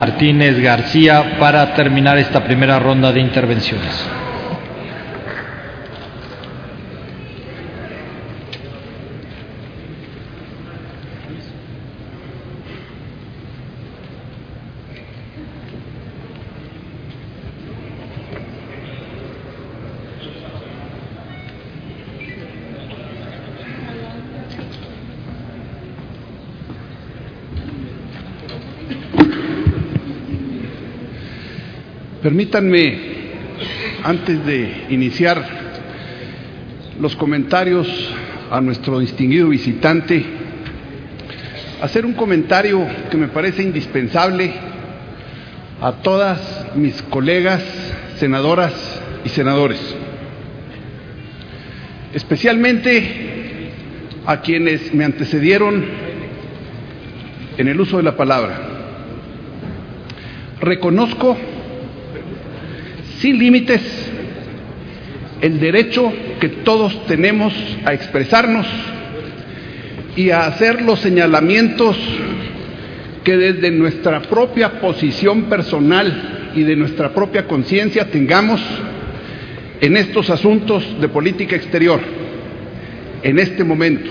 Martínez García para terminar esta primera ronda de intervenciones. Permítanme, antes de iniciar los comentarios a nuestro distinguido visitante, hacer un comentario que me parece indispensable a todas mis colegas senadoras y senadores, especialmente a quienes me antecedieron en el uso de la palabra. Reconozco sin límites el derecho que todos tenemos a expresarnos y a hacer los señalamientos que desde nuestra propia posición personal y de nuestra propia conciencia tengamos en estos asuntos de política exterior, en este momento.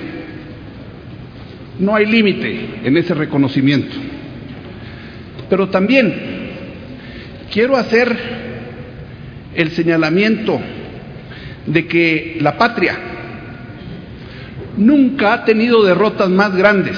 No hay límite en ese reconocimiento. Pero también quiero hacer el señalamiento de que la patria nunca ha tenido derrotas más grandes,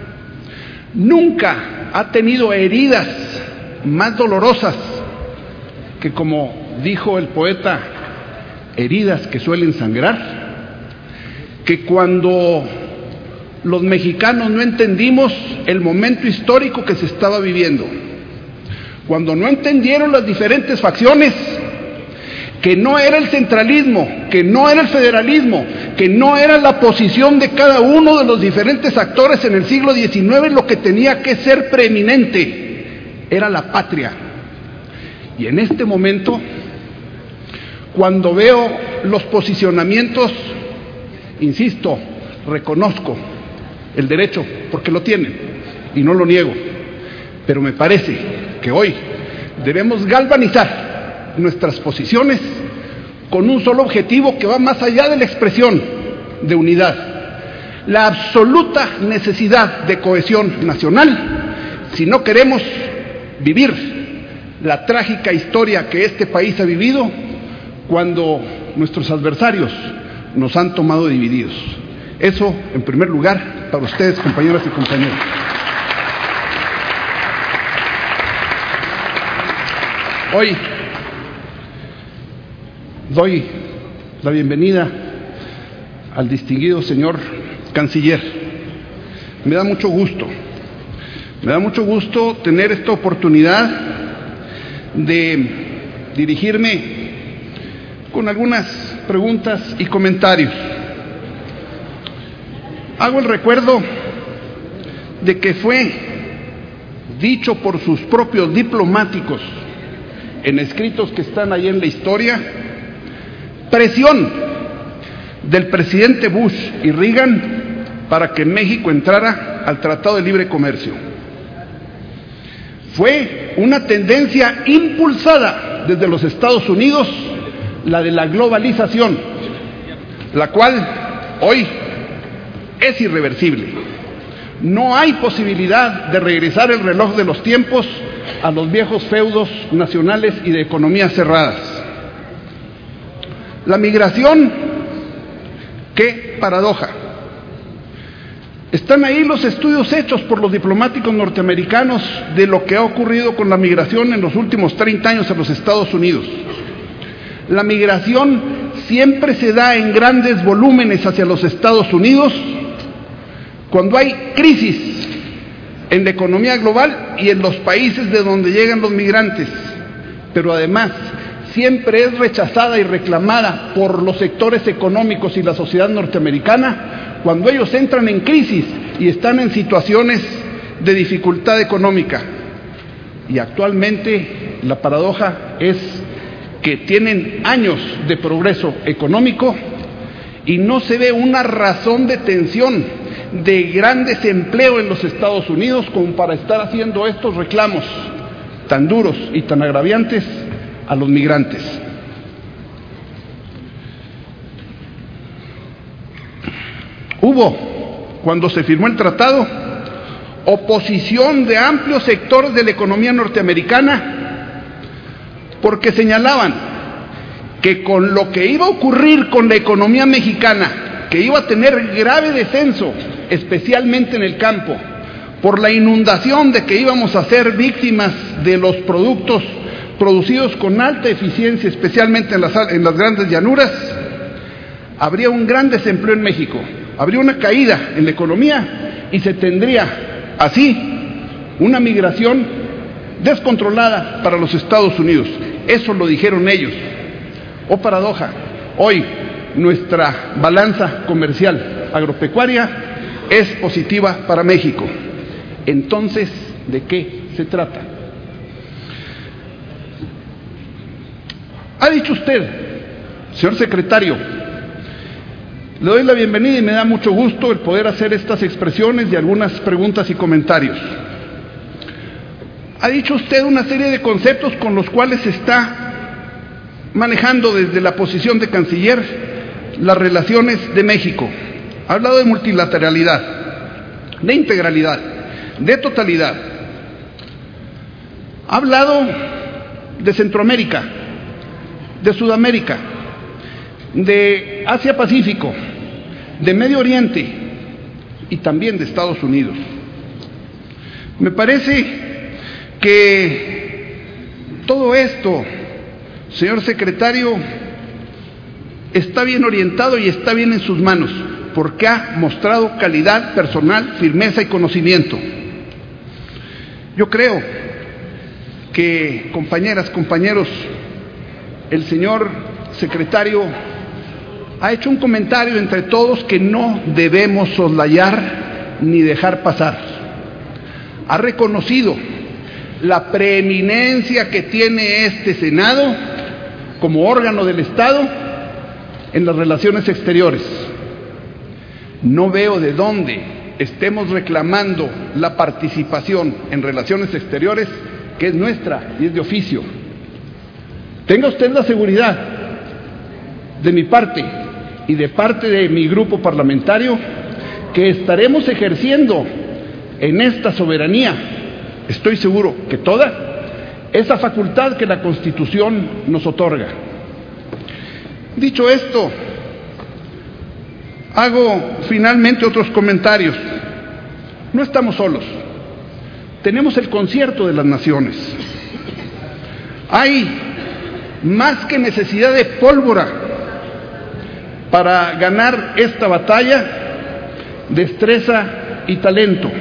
nunca ha tenido heridas más dolorosas que, como dijo el poeta, heridas que suelen sangrar, que cuando los mexicanos no entendimos el momento histórico que se estaba viviendo, cuando no entendieron las diferentes facciones, que no era el centralismo, que no era el federalismo, que no era la posición de cada uno de los diferentes actores en el siglo XIX lo que tenía que ser preeminente, era la patria. Y en este momento, cuando veo los posicionamientos, insisto, reconozco el derecho, porque lo tienen, y no lo niego, pero me parece que hoy debemos galvanizar nuestras posiciones con un solo objetivo que va más allá de la expresión de unidad: la absoluta necesidad de cohesión nacional si no queremos vivir la trágica historia que este país ha vivido cuando nuestros adversarios nos han tomado divididos. Eso, en primer lugar, para ustedes, compañeras y compañeros. Hoy doy la bienvenida al distinguido señor canciller. Me da mucho gusto tener esta oportunidad de dirigirme con algunas preguntas y comentarios. Hago el recuerdo de que fue dicho por sus propios diplomáticos en escritos que están ahí en la historia, presión del presidente Bush y Reagan para que México entrara al Tratado de Libre Comercio. Fue una tendencia impulsada desde los Estados Unidos, la de la globalización, la cual hoy es irreversible. No hay posibilidad de regresar el reloj de los tiempos a los viejos feudos nacionales y de economías cerradas. La migración, qué paradoja. Están ahí los estudios hechos por los diplomáticos norteamericanos de lo que ha ocurrido con la migración en los últimos 30 años en los Estados Unidos. La migración siempre se da en grandes volúmenes hacia los Estados Unidos cuando hay crisis en la economía global y en los países de donde llegan los migrantes, pero además siempre es rechazada y reclamada por los sectores económicos y la sociedad norteamericana cuando ellos entran en crisis y están en situaciones de dificultad económica. Y actualmente la paradoja es que tienen años de progreso económico y no se ve una razón de tensión, de gran desempleo en los Estados Unidos como para estar haciendo estos reclamos tan duros y tan agraviantes a los migrantes. Hubo, cuando se firmó el tratado, oposición de amplios sectores de la economía norteamericana porque señalaban que con lo que iba a ocurrir con la economía mexicana, que iba a tener grave descenso, especialmente en el campo, por la inundación de que íbamos a ser víctimas de los productos producidos con alta eficiencia, especialmente en las grandes llanuras, habría un gran desempleo en México, habría una caída en la economía y se tendría así una migración descontrolada para los Estados Unidos. Eso lo dijeron ellos. Oh paradoja, hoy nuestra balanza comercial agropecuaria es positiva para México. Entonces, ¿de qué se trata? Ha dicho usted, señor secretario, le doy la bienvenida y me da mucho gusto el poder hacer estas expresiones y algunas preguntas y comentarios. Ha dicho usted una serie de conceptos con los cuales se está manejando desde la posición de canciller las relaciones de México. Ha hablado de multilateralidad, de integralidad, de totalidad. Ha hablado de Centroamérica, de Sudamérica, de Asia-Pacífico, de Medio Oriente y también de Estados Unidos. Me parece que todo esto, señor secretario, está bien orientado y está bien en sus manos, porque ha mostrado calidad personal, firmeza y conocimiento. Yo creo que, compañeras, compañeros, el señor secretario ha hecho un comentario entre todos que no debemos soslayar ni dejar pasar. Ha reconocido la preeminencia que tiene este Senado como órgano del Estado en las relaciones exteriores. No veo de dónde estemos reclamando la participación en relaciones exteriores, que es nuestra y es de oficio. Tenga usted la seguridad de mi parte y de parte de mi grupo parlamentario que estaremos ejerciendo en esta soberanía, estoy seguro que toda, esa facultad que la Constitución nos otorga. Dicho esto, hago finalmente otros comentarios. No estamos solos, tenemos el concierto de las naciones. Hay más que necesidad de pólvora para ganar esta batalla, destreza y talento.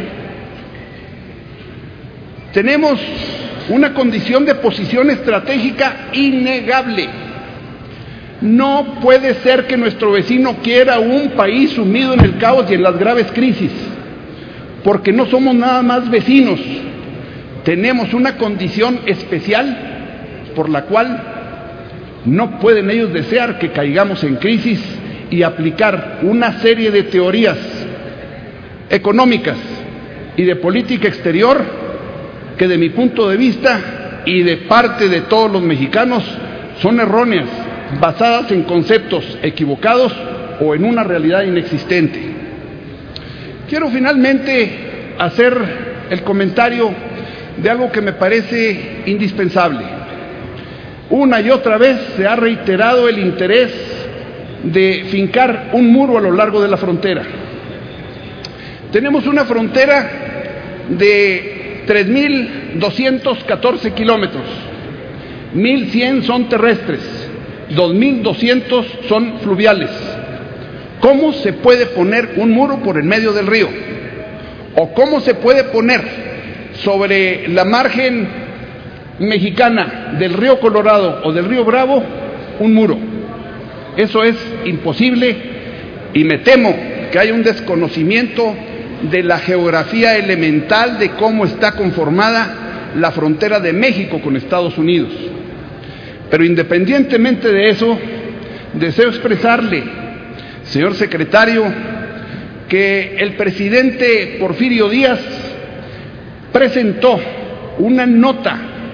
Tenemos una condición de posición estratégica innegable. No puede ser que nuestro vecino quiera un país sumido en el caos y en las graves crisis, porque no somos nada más vecinos. Tenemos una condición especial por la cual no pueden ellos desear que caigamos en crisis y aplicar una serie de teorías económicas y de política exterior que, de mi punto de vista y de parte de todos los mexicanos, son erróneas, basadas en conceptos equivocados o en una realidad inexistente. Quiero finalmente hacer el comentario de algo que me parece indispensable. Una y otra vez se ha reiterado el interés de fincar un muro a lo largo de la frontera. Tenemos una frontera de 3.214 kilómetros, 1.100 son terrestres, 2.200 son fluviales. ¿Cómo se puede poner un muro por el medio del río? ¿O cómo se puede poner sobre la margen mexicana del río Colorado o del río Bravo un muro? Eso es imposible y me temo que hay un desconocimiento de la geografía elemental de cómo está conformada la frontera de México con Estados Unidos. Pero independientemente de eso, deseo expresarle, señor secretario, que el presidente Porfirio Díaz presentó una nota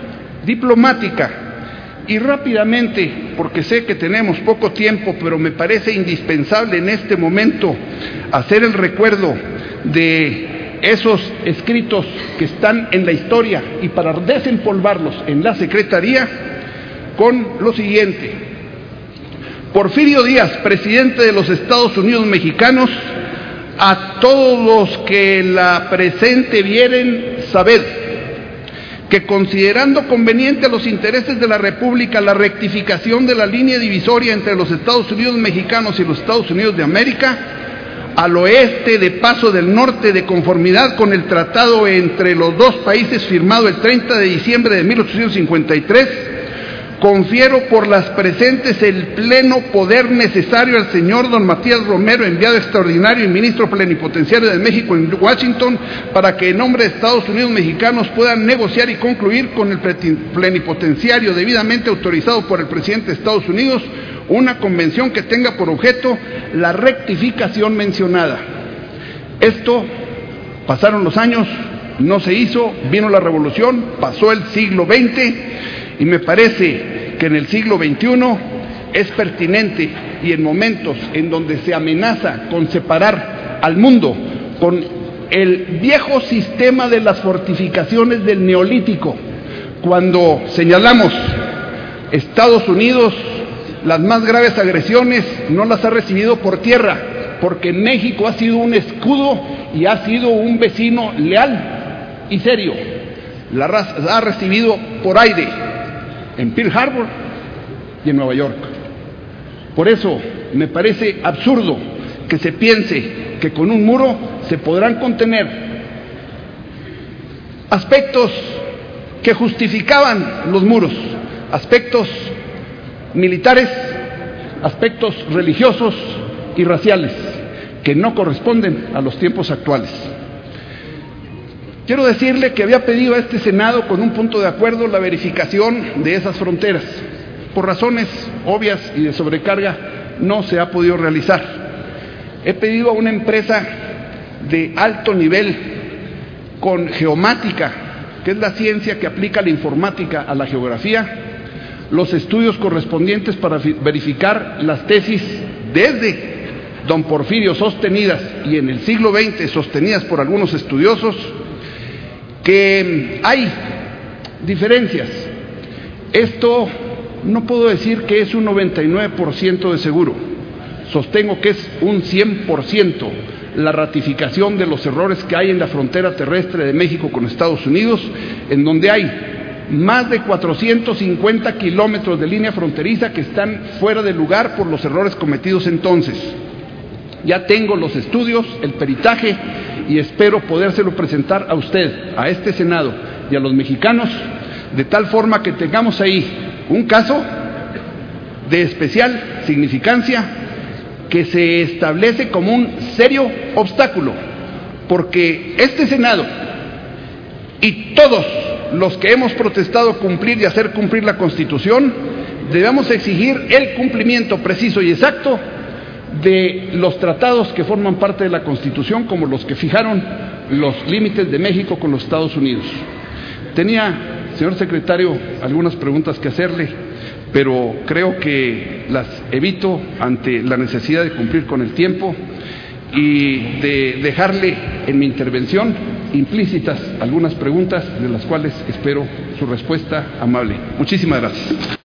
diplomática y rápidamente, porque sé que tenemos poco tiempo, pero me parece indispensable en este momento hacer el recuerdo de esos escritos que están en la historia y para desempolvarlos en la Secretaría con lo siguiente. Porfirio Díaz, presidente de los Estados Unidos mexicanos, a todos los que la presente vieren, sabed que considerando conveniente a los intereses de la República la rectificación de la línea divisoria entre los Estados Unidos mexicanos y los Estados Unidos de América, al oeste de Paso del Norte, de conformidad con el tratado entre los dos países firmado el 30 de diciembre de 1853, confiero por las presentes el pleno poder necesario al señor don Matías Romero, enviado extraordinario y ministro plenipotenciario de México en Washington, para que en nombre de Estados Unidos mexicanos puedan negociar y concluir con el plenipotenciario debidamente autorizado por el presidente de Estados Unidos una convención que tenga por objeto la rectificación mencionada. Esto, pasaron los años, no se hizo, vino la revolución, pasó el siglo XX y me parece que en el siglo XXI es pertinente y en momentos en donde se amenaza con separar al mundo con el viejo sistema de las fortificaciones del Neolítico, cuando señalamos Estados Unidos, las más graves agresiones no las ha recibido por tierra, porque México ha sido un escudo y ha sido un vecino leal y serio. La ha recibido por aire, en Pearl Harbor y en Nueva York. Por eso me parece absurdo que se piense que con un muro se podrán contener aspectos que justificaban los muros, aspectos militares, aspectos religiosos y raciales que no corresponden a los tiempos actuales. Quiero decirle que había pedido a este Senado, con un punto de acuerdo, la verificación de esas fronteras. Por razones obvias y de sobrecarga no se ha podido realizar. He pedido a una empresa de alto nivel con geomática, que es la ciencia que aplica la informática a la geografía, los estudios correspondientes para verificar las tesis desde don Porfirio sostenidas y en el siglo XX sostenidas por algunos estudiosos, que hay diferencias. Esto no puedo decir que es un 99% de seguro, sostengo que es un 100% la ratificación de los errores que hay en la frontera terrestre de México con Estados Unidos, en donde hay más de 450 kilómetros de línea fronteriza que están fuera de lugar por los errores cometidos entonces. Ya tengo los estudios, el peritaje, y espero podérselo presentar a usted, a este Senado y a los mexicanos, de tal forma que tengamos ahí un caso de especial significancia que se establece como un serio obstáculo, porque este Senado y todos los que hemos protestado cumplir y hacer cumplir la Constitución, debemos exigir el cumplimiento preciso y exacto de los tratados que forman parte de la Constitución, como los que fijaron los límites de México con los Estados Unidos. Tenía, señor secretario, algunas preguntas que hacerle, pero creo que las evito ante la necesidad de cumplir con el tiempo y de dejarle en mi intervención implícitas algunas preguntas de las cuales espero su respuesta amable. Muchísimas gracias.